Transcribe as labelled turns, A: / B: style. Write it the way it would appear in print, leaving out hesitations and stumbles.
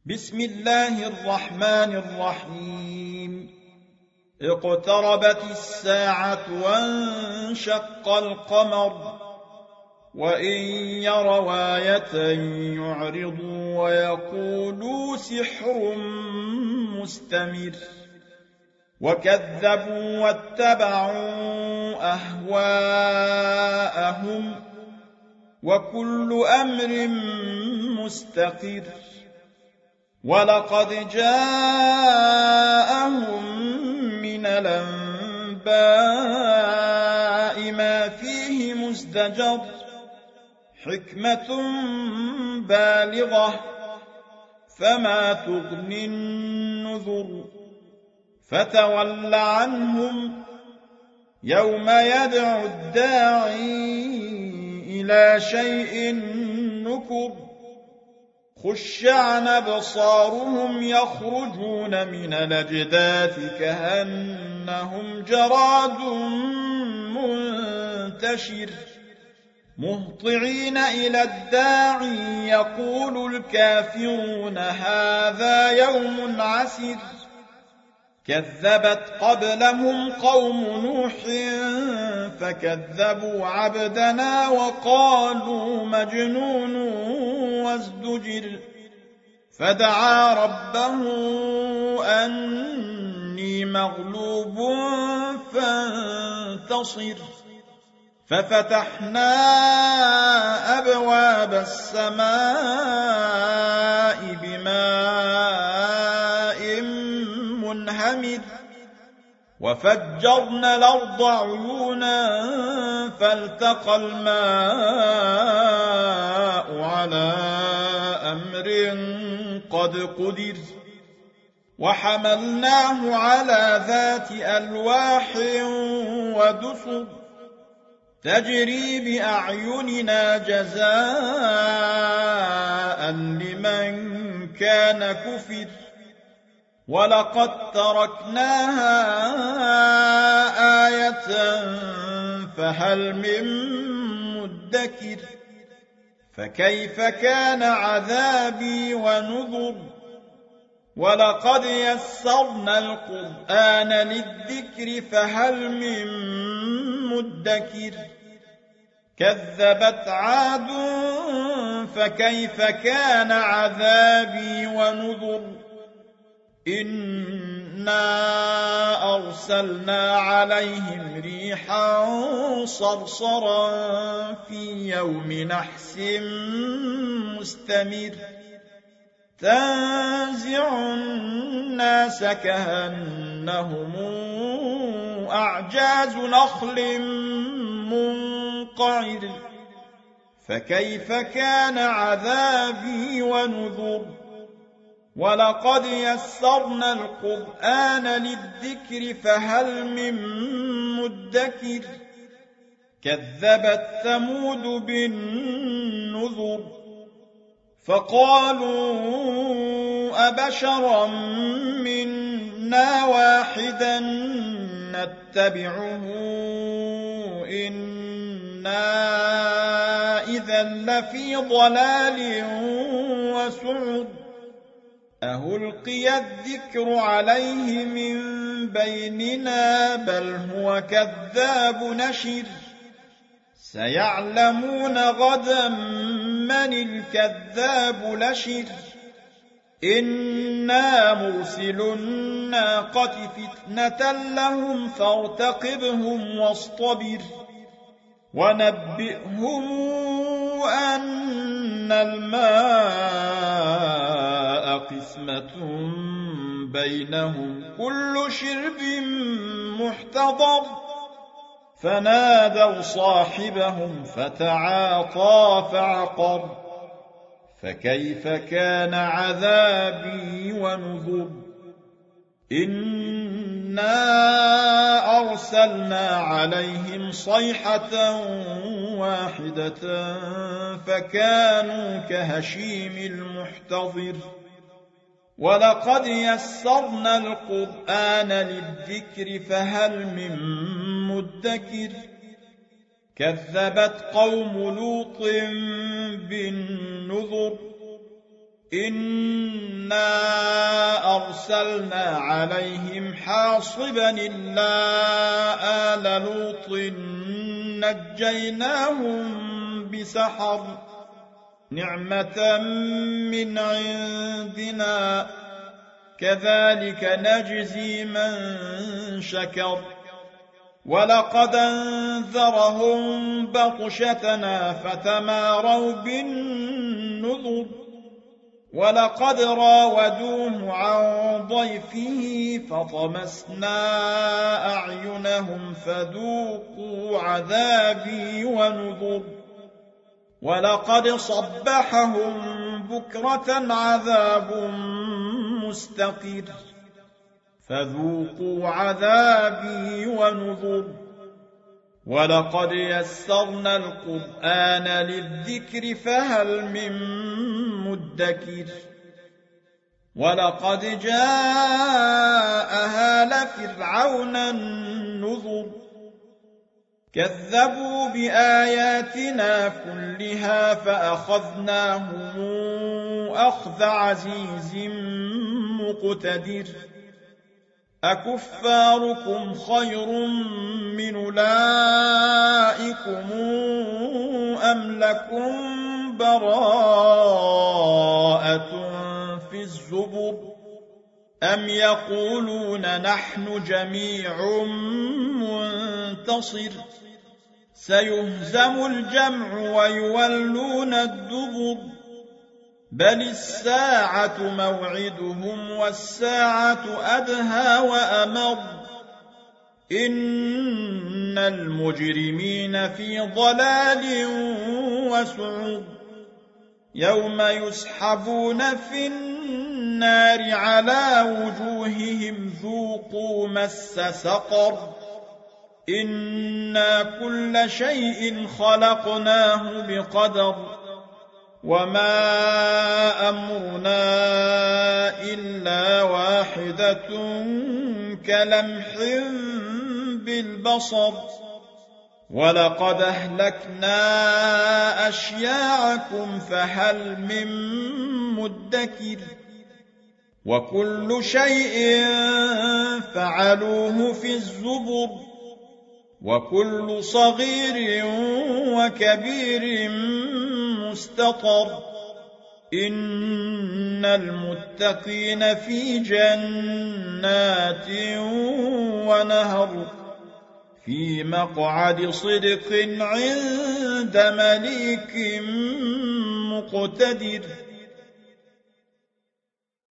A: بسم الله الرحمن الرحيم اقتربت الساعة وانشق القمر وإن يروا آية يعرضوا ويقولوا سحر مستمر وكذبوا واتبعوا أهواءهم وكل أمر مستقر ولقد جاءهم من الأنباء ما فيه مزدجر حكمة بالغة فما تغني النذر فتول عنهم يوم يدعو الداعي إلى شيء نكر خش عن أبصارهم يخرجون من الأجداث كأنهم جراد منتشر مهطعين إلى الداعي يقول الكافرون هذا يوم عسر كذبت قبلهم قوم نوح فكذبوا عبدنا وقالوا مجنون وازدجر فدعا ربه أني مغلوب فانتصر ففتحنا أبواب السماء بماء منهمر وفجرنا الأرض عيونا فالتقى الماء على أمر قد قدر وحملناه على ذات ألواح ودسر تجري بأعيننا جزاء لمن كان كفر ولقد تركناها آية فهل من مدكر فكيف كان عذابي ونذر ولقد يسرنا القرآن للذكر فهل من مدكر كذبت عاد فكيف كان عذابي ونذر إنا أرسلنا عليهم ريحا صرصرا في يوم نحس مستمر تنزع الناس كأنهم أعجاز نخل منقعر فكيف كان عذابي ونذر ولقد يسرنا القرآن للذكر فهل من مدكر كذبت ثمود بالنذر فقالوا أبشرا منا واحدا نتبعه إنا إذا لفي ضلال وسعر أهلقي الذكر عليه من بيننا بل هو كذاب نشر سيعلمون غدا من الكذاب لشر إنا مرسل الناقة فتنة لهم فارتقبهم واصطبر ونبئهم أن الماء قسمة بينهم كل شرب محتضر فنادوا صاحبهم فتعاطى فعقر فكيف كان عذابي ونذر إنا أرسلنا عليهم صيحة واحدة فكانوا كهشيم المحتضر ولقد يسرنا القرآن للذكر فهل من مدكر كذبت قوم لوط بالنذر إنا إنا أرسلنا عليهم حاصبا إلا آل لوط نجيناهم بسحر نعمة من عندنا كذلك نجزي من شكر ولقد أنذرهم بطشتنا فتماروا بالنذر ولقد راودوه عن ضيفه فطمسنا أعينهم فذوقوا عذابي ونذر ولقد صبحهم بكرة عذاب مستقر فذوقوا عذابي ونذر ولقد يسرنا القرآن للذكر فهل من مدكر ولقد جاء آل فرعون النذر كذبوا بآياتنا كلها فأخذناهم أخذ عزيز مقتدر أكفاركم خير من أولئكم أم لكم براءة في الزبر أم يقولون نحن جميع منتصر سيهزم الجمع ويولون الدبر بل الساعة موعدهم والساعة أدهى وأمر إن المجرمين في ضلال وسعر يوم يسحبون في النار على وجوههم ذوقوا مس سقر إنا كل شيء خلقناه بقدر وما أمرنا إلا واحدة كلمح بالبصر ولقد أهلكنا أشياعكم فهل من مدكر وكل شيء فعلوه في الزبر وكل صغير وكبير مستطر إن المتقين في جنات ونهر في مقعد صدق عند مليك مقتدر